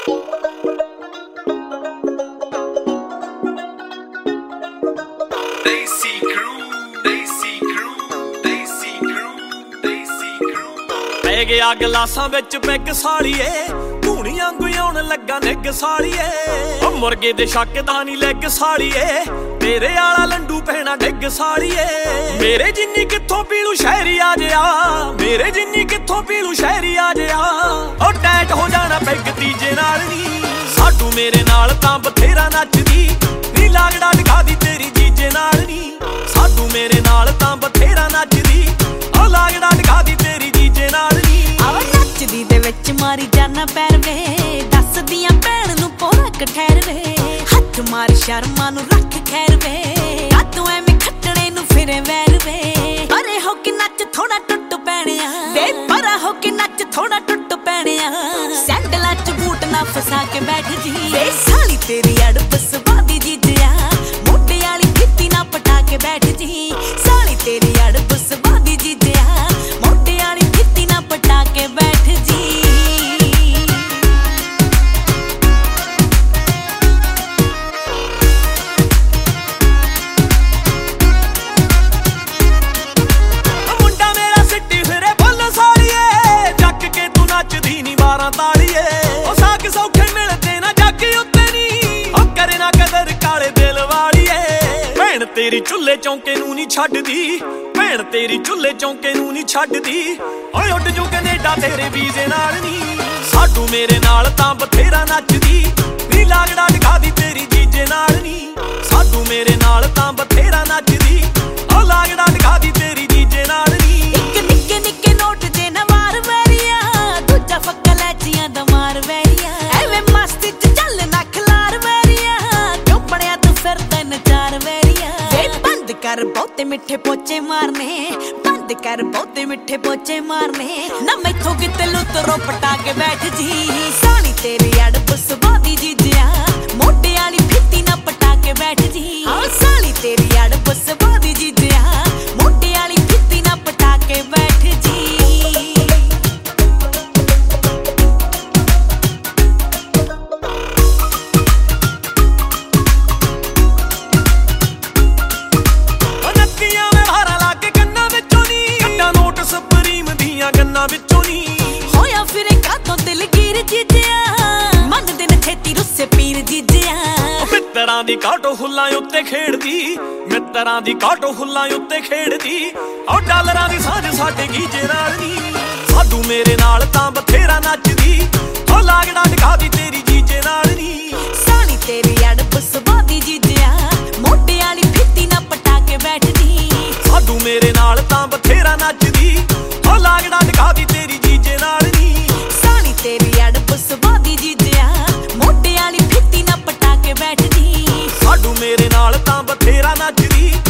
ਪੈ ਗਿਆ ਗਲਾਸਾਂ ਵਿੱਚ ਪੈਗ ਸਾਲੀਏ, ਧੂਣੀਆਂ ਗੁਆਉਣ ਲੱਗਾ ਨਿੱਗ ਸਾਲੀਏ। ਓ ਮੁਰਗੇ ਦੇ ਸ਼ੱਕ ਦਾ ਨੀ ਲੈਗ ਸਾਲੀਏ, ਤੇਰੇ ਆਲਾ ਲੰਡੂ ਪੈਣਾ ਡਿੱਗ ਸਾਲੀਏ। ਮੇਰੇ ਜਿੰਨੀ ਕਿੱਥੋਂ ਪੀਲੂ ਸ਼ਹਿਰੀ ਆ ਜਿਆ, ਮੇਰੇ ਜਿੰਨੀ ਕਿੱਥੋਂ ਪੀਲੂ ਸ਼ਹਿਰੀ ਆ ਜਿਆ। ਓ ਟੈਟ ਹੋ ਜਾਣਾ ਪੈਗ ਤੀਜੇ ਨਾਲ ਨੀ, ਸਾਡੂ ਮੇਰੇ ਨਾਲ ਤਾਂ ਬਥੇਰਾ ਨੱਚਦੀ ਨੀ। ਲਾਗੜਾ ਦਿਖਾਦੀ ਤੇਰੀ ਜੀਜੇ ਨਾਲ ਨੀ, ਸਾਡੂ ਮੇਰੇ ਨਾਲ ਤਾਂ ਬਥੇਰਾ ਨੱਚਦੀ। ਓ ਲਾਗੜਾ ਦਿਖਾਦੀ ਤੇਰੀ ਜੀਜੇ ਨਾਲ ਨੀ। ਆਵਾ ਨੱਚਦੀ ਦੇ ਵਿੱਚ ਮਾਰੀ ਜਾਨਾ ਪੈਰ ਵੇ, ਦੱਸਦੀਆਂ ਭੈਣ ਨੂੰ ਪੋਰਾ ਕਠੈਰ ਵੇ। ਹੱਥ ਮਾਰ ਸ਼ਰਮਾਂ ਨੂੰ ਰੱਖ ਖੈਰ ਵੇ, ਕਾਤੋਂ ਐਵੇਂ ਖੱਟਣੇ ਨੂੰ ਫਿਰੇ ਵੈਰ ਵੇ। ਪਰੇ ਹੋ ਕੇ ਨੱਚ ਥੋੜਾ ਟੁੱਟ ਪੈਣਿਆ ਵੇ, ਪਰਾ ਹੋ ਕੇ ਨੱਚ ਥੋੜਾ ਟੁੱਟ ਪੈਣਿਆ। ਸੈਂਡਲਾਂ ਚ ਬੂਟ ਨਾ ਫਸਾ ਕੇ ਬੈਠ ਜੀ ਵੇ, ਸਾਲੀ ਤੇਰੀ ਅੜਬ ਸਵਾਦੀ ਜੀਜਿਆ। ਮੋਢੇ ਵਾਲੀ ਫਿੱਤੀ ਨਾ ਪਟਾ ਕੇ ਬੈਠ ਜੀ, ਸਾਲੀ ਤੇਰੀ ਅੜਬ ਸਵਾਦੀ ਜੀਜਿਆ। ਮੋਢੇ ਵਾਲੀ ਫਿੱਤੀ ਨਾ ਪਟਾ ਕੇ ਬੈਠ ਜੀ। ਮੁੰਡਾ ਮੇਰਾ ਸਿੱਟੀ ਫਿਰੇ ਫੁੱਲ ਸਾਲੀਏ, ਚੱਕ ਕੇ ਤੂੰ ਨੱਚਦੀ ਨੀ 12 ਤਾਲੀਏ। ਉਹ ਸਾਕ ਸੌਖੇ ਮਿਲਦੇ ਨਾ ਜੱਗ ਉੱਤੇ ਨੀ, ਉਹ ਕਰੇ ਨਾ ਕਦਰ ਕਾਲੇ ਦਿਲ ਵਾਲੀਏ। ਭੈਣ ਤੇਰੀ ਚੁੱਲ੍ਹੇ ਚੌਂਕੇ ਨੂੰ ਨੀ ਛੱਡਦੀ, ਭੈਣ ਤੇਰੀ ਚੁੱਲ੍ਹੇ ਚੌਂਕੇ ਨੂੰ ਨੀ ਛੱਡਦੀ। ਓਏ ਉੱਡ ਜੂ ਕੈਨੇਡਾ ਤੇਰੇ ਵੀਜ਼ੇ ਨਾਲ ਨੀ, ਸਾਡੂ ਮੇਰੇ ਨਾਲ ਤਾਂ ਬਥੇਰਾ ਨੱਚਦੀ ਨੀ। ਲਾਗੜਾ ਦਿਖਾਦੀ ਤੇਰੀ ਜੀਜੇ ਨਾਲ ਨੀ, ਸਾਡੂ ਮੇਰੇ ਨਾਲ ਤਾਂ ਬਥੇਰਾ ਨੱਚਦੀ। ਓ ਲਾਗੜਾ ਦਿਖਾਦੀ ਤੇਰੀ ਜੀਜੇ ਨਾਲ ਨੀ। ਇੱਕ ਨਿੱਕੇ ਨਿੱਕੇ ਨੋਟ ਜੇ ਨਾ ਮਾਰ ਵੈਰੀਆ, ਦੂਜਾ ਫੱਕਾ ਲੈਚੀਆਂ ਦਾ ਮਾਰ ਵੈਰੀਆ। ਐਵੇਂ ਮਸਤੀ ਚ ਚੱਲ ਨਾ ਖਲਾਰ ਵੈਰੀਆ, ਕਿਉਂ ਬਣਿਆ ਤੂੰ ਫਿਰ ਤਿੰਨ ਚਾਰ ਵੈਰੀਆ। ਵੇ ਬੰਦ ਕਰ ਬਹੁਤੇ ਮਿੱਠੇ ਪੋਚੇ ਮਾਰਨੇ, ਬੰਦ ਕਰ ਬਹੁਤੇ ਮਿੱਠੇ ਪੋਚੇ ਮਾਰਨੇ। ਨਾ ਮੈਥੋਂ ਕਿਤੇ ਲੁੱਤਰੋ ਪਟਾ ਕੇ ਬੈਠ ਜੀ, ਸਾਲੀ ਤੇਰੀ ਅੜਬ ਸਵਾਦੀ ਜੀਜਿਆ। ਮੋਢੇ ਵਾਲੀ ਫਿੱਤੀ ਨਾ ਪਟਾ ਕੇ ਬੈਠ ਜੀ, ਹਾਂ ਸਾਲੀ ਤੇਰੀ ਅੜਬ ਸਵਾਦੀ ਜੀਜਿਆ। ਮੋਢੇ ਵਾਲੀ ਫਿੱਤੀ ਨਾ ਪਟਾ ਕੇ ਬੈਠ ਜੀ। ਨੱਤੀਆਂ ਵਿਵਹਾਰਾਂ ਲਾ ਕੇ ਕੰਨਾਂ ਵਿੱਚੋਂ ਨੀ, ਕੱਢਾਂ ਨੋਟ ਸੁਪਰੀਮ ਦੀਆਂ ਗੰਨਾਂ ਵਿੱਚੋਂ ਨੀ। ਹੋਇਆ ਫਿਰੇ ਕਾਤੋਂ ਦਿਲਗੀਰ ਜੀਜਿਆ, ਮੰਨਦੇ ਨੇ ਛੇਤੀ ਰੁੱਸੇ ਪੀਰ ਜੀਜਿਆ। ਮਿੱਤਰਾਂ ਦੀ ਕਾਟੋ ਫੁੱਲਾਂ ਉੱਤੇ ਖੇਡਦੀ, ਮਿੱਤਰਾਂ ਦੀ ਕਾਟੋ ਫੁੱਲਾਂ ਉੱਤੇ ਖੇਡਦੀ। ਓ ਡਾਲਰਾਂ ਦੀ ਸਾਂਝ ਸਾਡੇ ਗੀਜੇ ਨਾਲ ਨੀ, ਸਾਡੂ ਮੇਰੇ ਨਾਲ ਤਾਂ ਬਥੇਰਾ ਨੱਚਦੀ। ਓ ਲਾਗੜਾ ਦਿਖਾਦੀ ਤੇਰੀ ਜੀਜੇ ਨਾਲ ਨੀ, ਸਾਲੀ ਤੇਰੀ ਅੜਬ ਸਵਾਦੀ ਜੀਜਿਆ। ਮੋਢੇ ਵਾਲੀ ਫਿੱਤੀ ਨਾ ਪਟਾ ਕੇ ਬੈਠ ਜੀ, ਸਾਡੂ ਮੇਰੇ ਨਾਲ ਤਾਂ ਬਥੇਰਾ ਨੱਚਦੀ। ਓ ਲਾਗੜਾ ਦਿਖਾਦੀ ਤੇਰੀ ਜੀਜੇ ਨਾਲ ਨੀ, ਸਾਲੀ ਤੇਰੀ ਅੜਬ ਸਵਾਦੀ ਜੀਜਿਆ। ਮੋਢੇ ਵਾਲੀ ਫਿੱਤੀ ਨਾ ਪਟਾ ਕੇ ਬੈਠ ਜੀ, ਸਾਡੂ ਮੇਰੇ ਨਾਲ ਤਾਂ ਬਥੇਰਾ ਨੱਚਦੀ।